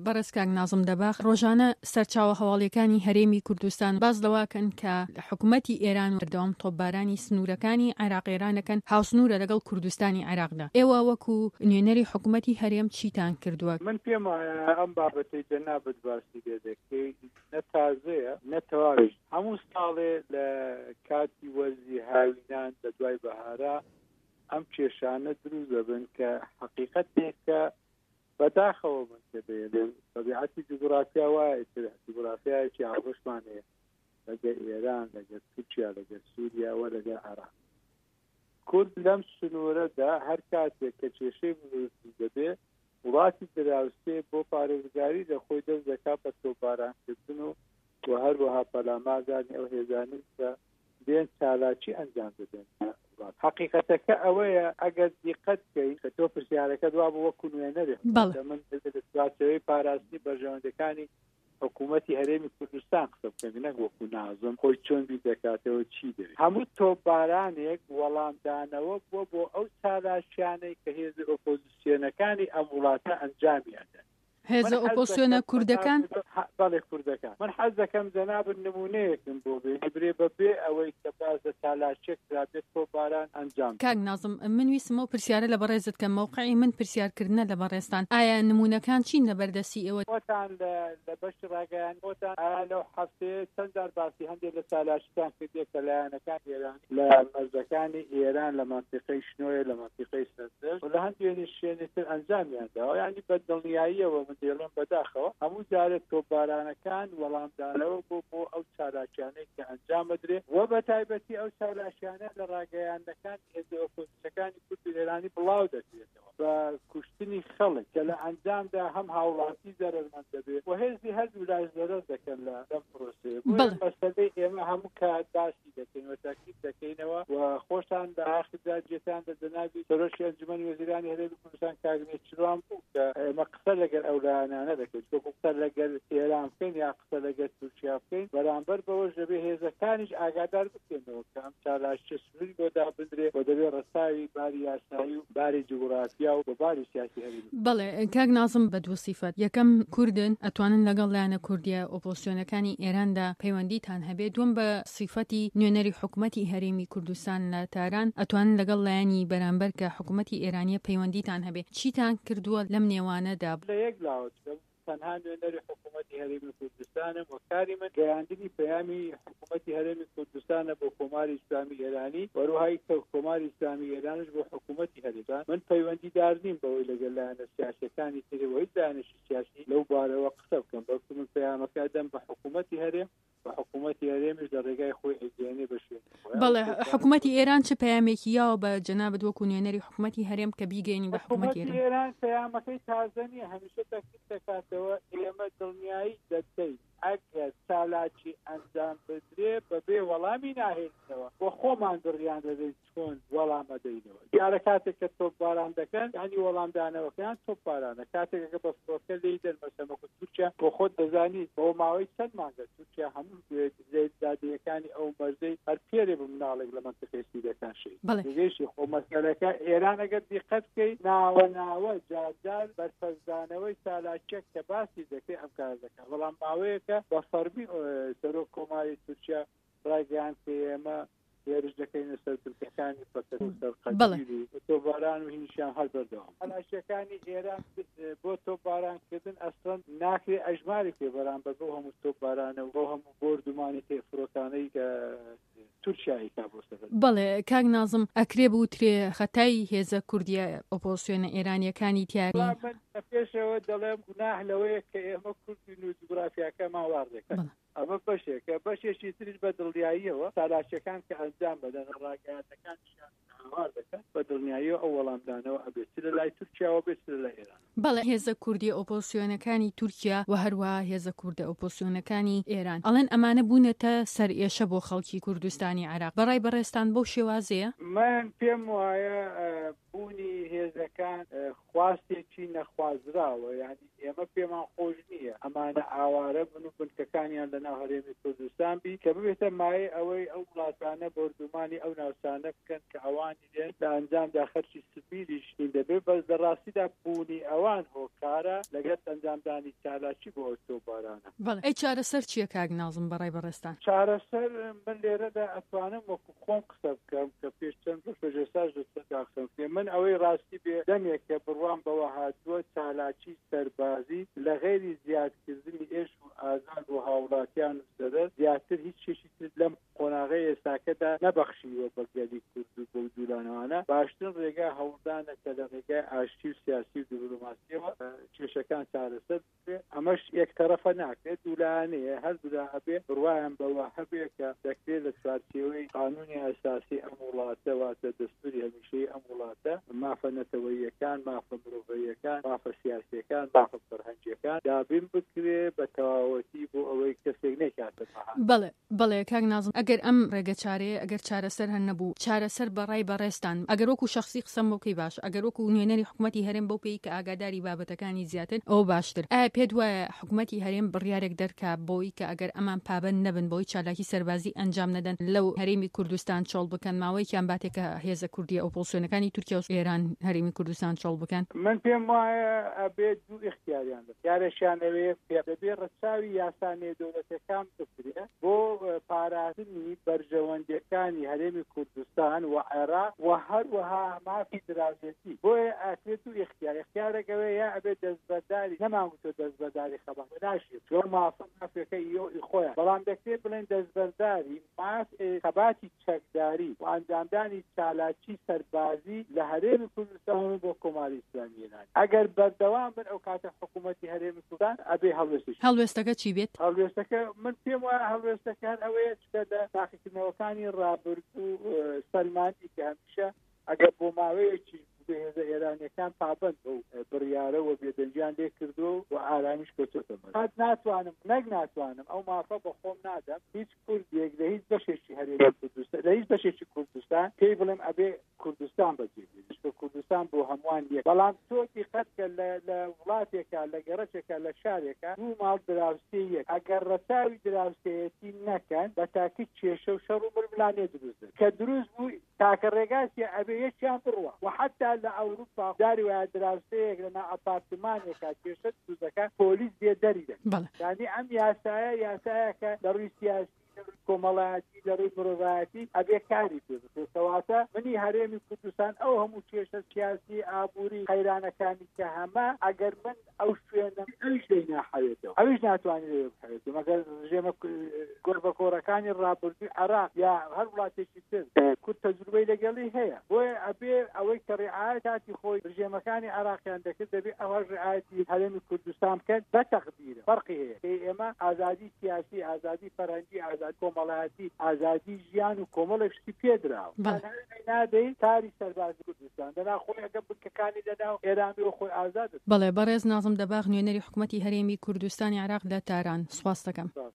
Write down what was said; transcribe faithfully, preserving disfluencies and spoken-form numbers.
بەڕێز کاک نازم دەباخ ڕۆژانە سەرچاوە هەواڵیەکانی هەرێمی کوردستان باز لەواکەن کە حکوومەتی ئێران بەردەوام تۆپبارانی سنوورەکانی عێراقیێرانەکەن هاوسنوورە لەگەڵ کوردستانی عێراقدا. ئێوە وەکو نوێنەری حکوومەتی هەرێم چیتان کردووە؟ من پێم وایە ئەم بابەتەی جەنابەت باسی لێ دەکەی نە تازەیە نە تەواویش. هەموو ساڵێ لە کاتی وەرزی هاوینان لە دوای بەهارە ئەم کێشانە دروست دەبن کە حقیقەتێکە بەداخەوە من دەبێن طبیعەتی جغرافیا وایە جغرافیایەکی هاوبەشمان هەیە لەگەر ئێران لەگەر تورکیا لەگەر سووریا و لەگەر عێراق. کورد لەم سنوورەدا هەر کاتێک کە کێشەی بزرگی دەبێ وڵاتی دراوسێ بۆ پارێزگاری لە خۆی دەست دەکات بە تۆپبارانکردن و و هەروەها پەلامازانی ئەو هێزانن کە دێن چالاکی ئەنجام بدەن. حقیقەتەکە ئەوەیە ئەگەر دیقەت بکەین کە تۆ پرسیارەکە دوا بۆ وەکو نوێنەرێ من سواسەوەی پاراستنی بەرژەوەندەکانی حکوومەتی هەرێمی کوردستان قسە بکەم نەک وەکو نازم خۆی چۆن بیر دەکاتەوە چی دەوێت. هەموو تۆپبارانێک وەڵامدانەوە بووە بۆ ئەو چالاشیانەی کە هێزی ئۆپۆزیسیۆنەکانی ئەم وڵاتە ئەنجامیاندەن. هێزە ئۆپۆزیسیۆنە کوردەکان بەڵێ کوردەکان من حەز دەکەم جەنابەت نمونەیەکم بۆ بێ بەبێ ئەوەی کە باز لە چالاشێک رابێت تۆپباران ئەنجام. کاک نازم من ویسمەوە پرسیارە لە بەڕێزت کە مووقعی من پرسیارکردنە لە بەڕێستان ئایا نمونەکان چین لە بەردەستی ئێوە؟ بۆتان لە بەش ڕاگەیان بۆتان ئایا لەو هەفتەیە چەند جار باسی هەندێک لە چالاشیان کردێت کە لایەنەکان ئێران لە مەرزەکانی ئێران لە مەنتیقەی شنۆیە لە مەنتیقەی سەردەشت و لە هەندێک شوێنێتر ئەنجامیانداوە یعنی بەدڵنیاییەوە من دێڵم بەداخەوە هەموو جارێک تۆپبارانەکان وەڵامدانەوە بۆ بۆ ئەو چالاشیانەی کە ئەنجام بدرێ و بە تایبەتی ئەو چالاشیانە لە ڕاگەیاندەکان هێزە ئۆپۆزیسیۆنەکانی کوردی ئێرانی بڵاو دەکرێتەوە بە کوشتنی خەڵک کە لە ئەنجامدا هەم هاوڵاتی زەرمەند دەبێت و هێزی هەردوو لای زەرەر دەکەن لە ئەم پرۆسەیە. مەسەلەی ئێمە هەموو کات باسی دەکەین و تاکید دەکەینەوە و خۆشتان لە ئاخرجا جێتان دە جەنابی سەرۆکی ئەنجومەنی وەزیرانی هەرێمی کوردستان کاک چیروان بوو کە ئێمە قسە لەگەر ئەو لایەنانە دەکەین وەکو قسە لەگەر ئێران بکەین یا قسە لەگەر تورکیا بکەین بەرامبەر بەوەش دەبێ هێزەکانیش ئاگادار بکەنەوە کە ئەم چالاشە سنووری بۆ دابدرێ و دەبێ ڕەساوی باری یاسایی و باری جغرافیا و باری سیاسی هەرێمی. بەڵێ کاک نازم بە دوو سیفەت یەکەم کوردن ئەتوانن لەگەڵ لایەنە کوردیە ئۆپۆزیسیۆنەکانی ئێراندا پەیوەندیتان هەبێ دووەم بە سیفەتی نوێنەری حکوومەتی هەرێمی کوردستان لە تاران ئەتوانن لەگەڵ لایەنی بەرامبەر کە حکوومەتی ئێرانیە پەیوەندیتان هەبێ چیتان کردووە لەم نێوانەدا؟ لە یەک لاوت تەنها نوێنەری حکوومەتی هەرێمی کوردستانە و کاری من گەیاندنی پەیامی حکوومەتی هەرێمی کوردستانە بۆ کۆماری ئیسلامی ئێرانی وەروهای کۆماری ئیسلامی ئێرانش بۆ حکوومەتی هەرێمی من پەیوەندیدار نیم بەوەی لەگەڵ لایەنە سیاسیەکانی ترەوەی دانیشتی سیاسی لەو بارەوە قسە بکەم بەڵکو من پەیامەکە دەم بە حکوومەتی هەرێم بە حکوومەتی هەرێمیش لە ڕێگای خۆی ئەگەیەنێ بەشوێن. بەڵێ حکوومەتی ئێران چه پەیامێکی یاوە بە جەنابەت وەکو نوێنەری حکوومەتی هەرێم کە بیگەینی بە حکوومەتی ئێران پەیامەکەی تازە نییە هەمیشە تاکید دەکاتەوە ئێمە دڵنیایی دەدەین ئەگەر چالاکی ئەنجام بدرێ بەبێ وەڵامی ناهێنەوە بۆ خۆمان دڕیان دەدەین چۆن وەڵامە دەینەوە. دیارە کاتێک کە تۆپباران دەکەن ینی وەڵامدانەوەکەیان تۆپبارانە کاتێکەکە بە فڕۆکە لێی دەرمەسەمەکو تورکیا بۆ خۆت دەزانی بۆ ماوەی چەند مانگە تورکیا هەموو زەیدادیەکانی ئەو مەرزەی هەر پێرێ بە مناڵێک لە منتیقەی سوورەکان شەی گەیشتی خۆ مەسەلەکە ئێران ئەگەر دیقەت بکەی ناوە ناوە جارجار بەرپەرزانەوەی چالاکیەک کە باسی دەکەی ئەم کار دەکەن بەڵام ماوەیەکە بە فەرمی سەرۆک کۆماری تورکیا ڕایگەیاند کە ئێمە هێرش دەکەینە سەر تورکەکانی پەتەر و سەرقەدیری تۆپباران و هینیشیان هەر بەردەوام. هەلاشیەکانی ئێران بۆ تۆپبارانکردن ئەسڵەن ناکرێ ئەژماری پێ بەرامبەر بۆ هەموو تۆپبارانە و بۆ هەموو بۆردومانی تێفرۆکانەی کە تورکیایی کا بۆ سەر. بەڵێ کاک نازم ئەکرێ بوترێ خەتای هێزە کوردیە ئۆپۆزیسیۆنە ئێرانیەکانی تیاری پێشەوە دەڵێم گوناح لەوەیە کە ئێمە کوردین و جوگرافیاکەمان وا دەکەن ئەمە بەشێکە بەشێکی تریش بە دڵنیاییەوە چالاشیەکان کە ئەنجام بدەن ڕاگەیاندەکانیان هاوار دەکەن بە دڵنیاییەوە ئەو وەڵامدانەوە ئەبێت چ لە لای تورکیاوە بێت لە لای ئێران. بەڵێ هێزە کوردی ئۆپۆزیسیۆنەکانی تورکیا و هەروەها هێزە کوردە ئۆپۆزیسیۆنەکانی ئێران ئەڵێن ئەمانە بوونەتە سەر ئێشە بۆ خەڵکی کوردستانی عێراق بەڕای بەڕێستان بەو شێوازەیە؟ من پێم وایە بوونی هێزەکان خواستێکی نەخوازراوە یعنی ئێمە پێمان خۆش نییە ئەمانە ئاوارە بن و بنکەکانیان لەناو هەرێمی کوردستان بی کە ببێتە مایە ئەوەی ئەو وڵاتانە بەردومانی ئەو ناوچانە بکەن کە ئەوانی دێن لە ئەنجامدا خەرچی سبیلیشتین دەبێت بەس لە ڕاستیدا بوونی ئەوان هۆکە کارە لەگەڵ ئەنجامدانی چالاکی بۆ ئۆتۆبارانە. بەڵێ ئەی چارەسەر چییە کاک نازم بەڕای بەڕێستان؟ چارەسەر من لێرەدا ئەتوانم وەکو خۆم قسە بکەم کە پێشچەند ڕۆژێساژ دەستەکەم پێ من ئەوەی ڕاستی بێ دەمێکە بڕوان بەوە هاتووە چالاکی سەربازی لە غێری زیادکردنی ئێش و ئازاد و هاوڵاتیان دەدەست زیاتر هیچ شێشی تر لەم قۆناغی ئێستاکەدا نەبەخشیوە بە گەلی کورد و بە دوولانەوانە باشترین ڕێگا هەوڵدانە کە لە ڕێگای ئاشتی و سیاسی و دیپلۆماسیەوە کێشەکان چارەسەر بێ ئەمەش یەکتەرەفە ناکرێت دوولانەیە هەر دوولا هەبێ بڕوایان بەوە هەبێ کە دەکرێت لە چوارچێوەی قانونی ئەساسی ئەم وڵاتە واتە دەستوری هەمیشەیی ئەم وڵاتە مافە نەتەوەییەکان مافە مرۆڤیەکان مافە سیاسیەکان مافە فەرهەنگیەکان دابین بکرێ بە تەواوەتی بۆ ئەوەی کەسێک نەکاتە مەحال. بەڵێ بەڵێ کاک نازم ئەگەر ئەم ڕێگە چارەیە ئەگەر چارەسەر هەر نەبوو چارەسەر بەڕای بەڕێستان ئەگەر وەکو شخصی قسەم بۆکەی باش ئەگەر وەکو نوێنەری حکوومەتی هەرێم بەو پێی کە ئاگاداری بابەتەکانی زیاتر ئەو باشتر ئایا پێت وایە حکوومەتی هەرێم بڕیارێک دەرکا بۆی کە ئەگەر ئەمان پابەند نەبن بۆی چالاکی سەربازی ئەنجام نەدەن لەو هەرێمی کوردستان چۆڵ بکەن ماوەیەکیان باتێکە هێزە کوردی ئۆپۆزسیۆنەکانی تورکیا و ئێران هەرێمی کوردستان چۆڵ بکەن؟ من پێم وایە ئەبێت دوو اختیاریان بێت یارێکیان ئەوەیە دەبێت ڕەچاوی یاسانەیە دەوڵەتەکان بکرێت بۆ پاراستنی بەرژەوەندەکانی هەرێمی کوردستان و عێراق و هەروەها مافی دراوسێتی بۆیە ئەکرێت و اختیار اختیارێکەوە یا ئەبێت دەستبەرداری نەمانگوتۆ دەستبەرداری خەبان ناشێت چۆن مافە مافەکەی خۆیان بەڵام دەکرێت بڵێن دەستبەرداری ماف خەباتی چەکداری و ئەنجامدانی چالاکی سەربازی لە هەرێمی کوردستان بۆ کۆماری ئیسلامیێنان ئەگەر بەردەوام بن ئەو کاتە حکوومەتی هەرێمی کوردستان ئەبێ هەڵوێستش هەڵوێستەکە چی بێت؟ هەڵوێستەکە من پێم وایە هەڵوێستەکان ئەوەیە چکە لە تاقیکردنەوەکانی ڕابرد و سەلمانی کە هەمیشە ئەگەر بۆ ماوەیەکی هێزە ئێرانیەکان پابند بۆ بڕیارە و بێدەنجیان لێ کردو و ئارامیش کەوتۆتە هات ناتوانم نەک ناتوانم ئەو مافە بە خۆم نادەم هیچ کوردێک لە هیچ بەشێکی هەرێمی کوردستان لە هیچ بەشێکی کوردستان پێی بڵێم ئەبێ کوردستان بەجێبێت کوردستان بۆ هەمووان یەک بەڵام تۆ دیقەت کە لە وڵاتێکە لە گەڕەکێکە لە شارێکە دوو ماڵ دراوسێ یەک ئەگەر ڕەچاوی دراوسێتی نەکەن بە تاکید کێشە و شەڕ و بربلانێ دروست کە دروست بوو تاکە ڕێگاسی ئەبێ یەکیان بڕوە و حتا لە ئەوروپا داری وایە دراوسەیەک لەنا ئەپارتمانێکە کێشە دروستەکە پۆلیس بێ دەری دەکات یعنی ئەم یاسایە یاسایەکە لە ڕووی سیاسی کۆمەڵایەتی لە ڕووی مرۆڤایەتی ئەبێ کاری پێ بکرێت کەواتە منی هەرێمی کوردستان ئەو هەموو کێشە سیاسی ئابووری قەیرانەکانی کە هەمە ئەگەر من ئەو شوێنە ئەویش لێی ناحەوێتەوە ئەویش ناتوانێت لێ بحەوێتەوە مەگەر ژێمە گۆربەکۆڕەکانی ڕابردووی عێراق یا هەر وڵاتێکی تر کورد تەجروبەی لەگەڵی هەیە بۆیە ئەبێ ئەوەی کە ڕێعایەتی خۆی ژێمەکانی عێراقیان دەکرد دەبێت ئەوەش ڕێعایەتی هەرێمی کوردستان بکەن بە تەقدیرە فەرقی هەیە ئێمە ئازادی سیاسی ئازادی فەرهەنگی ئازادی کۆمەڵایەتی ئازادی ژیان و کۆمەڵێکی پێدراوە نادەی تاری سەربازی کوردستان دەنا خۆی ئەگە بکەکانی دەدا و ئێرامی و خۆی ئازاد بەڵێ بەڕێز نازم دەباغ نوێنەری حکوومەتی هەرێمی کوردستانی عێراق لە تاران سوپاس دەکەم.